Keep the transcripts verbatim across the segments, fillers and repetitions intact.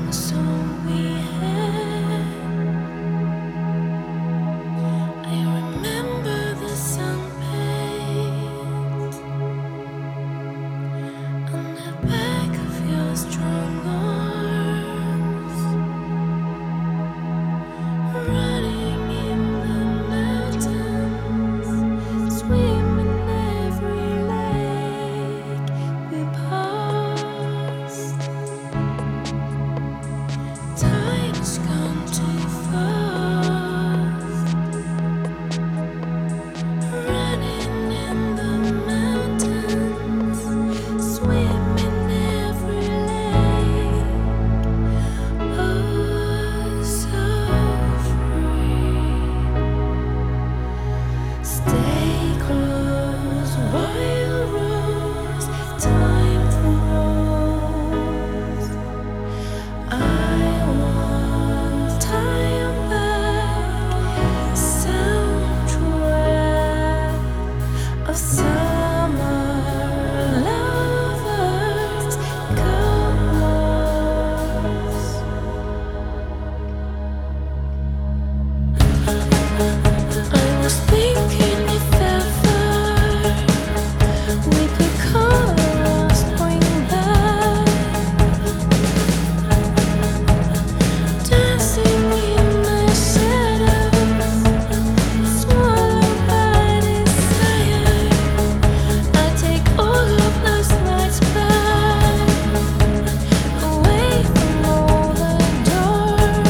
So we had. I remember the sunbathe on the back of your strong arms, running in the mountains, swimming every lake we passed. Time's gone too fast, running in the mountains, swimming every lake. Oh, so free. Stay close while rose time froze. I want time back, soundtrack of summer lovers colors. I was thinking if ever we could cause bring back dancing in the shadows, swallowed by desire. I take all of those nights back, away from all the dark,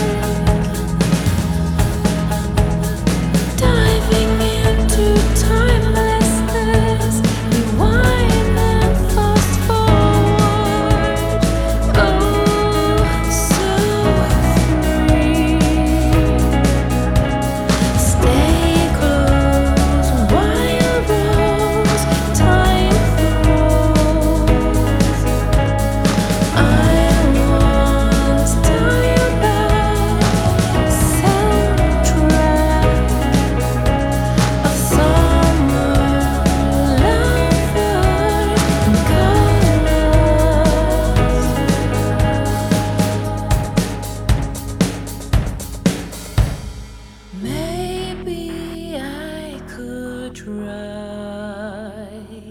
diving into timelessness, rewind and fast forward. Oh, so free. Stay close while rose time froze. I want time back, soundtrack of summer lovers colors. Maybe I could try,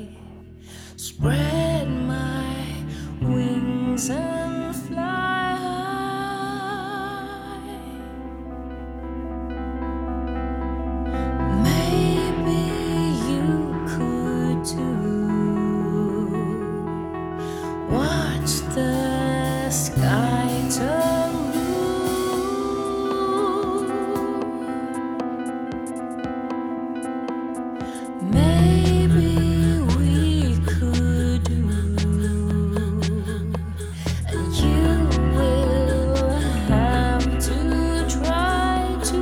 spread my wings and fly high. Maybe you could too. Watch the sky turn blue. Maybe we could do, and you will have to try to.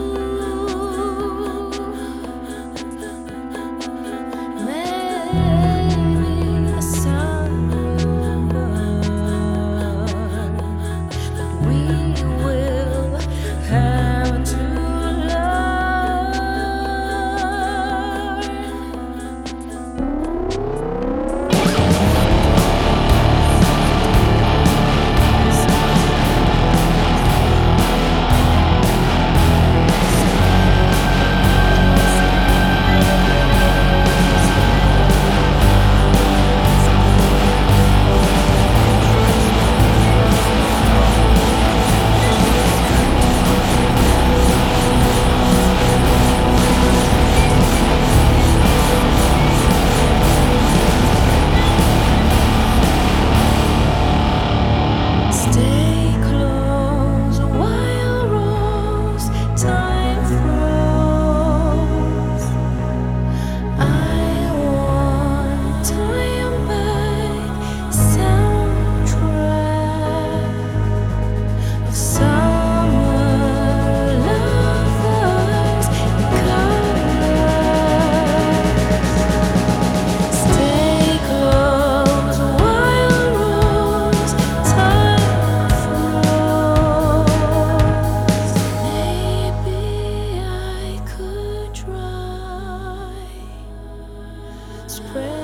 Maybe the sun will burn, but we will have to stay close while rose time froze. I want time back, soundtrack of summer lovers colors. Stay close while rose time froze. Maybe I could try, spread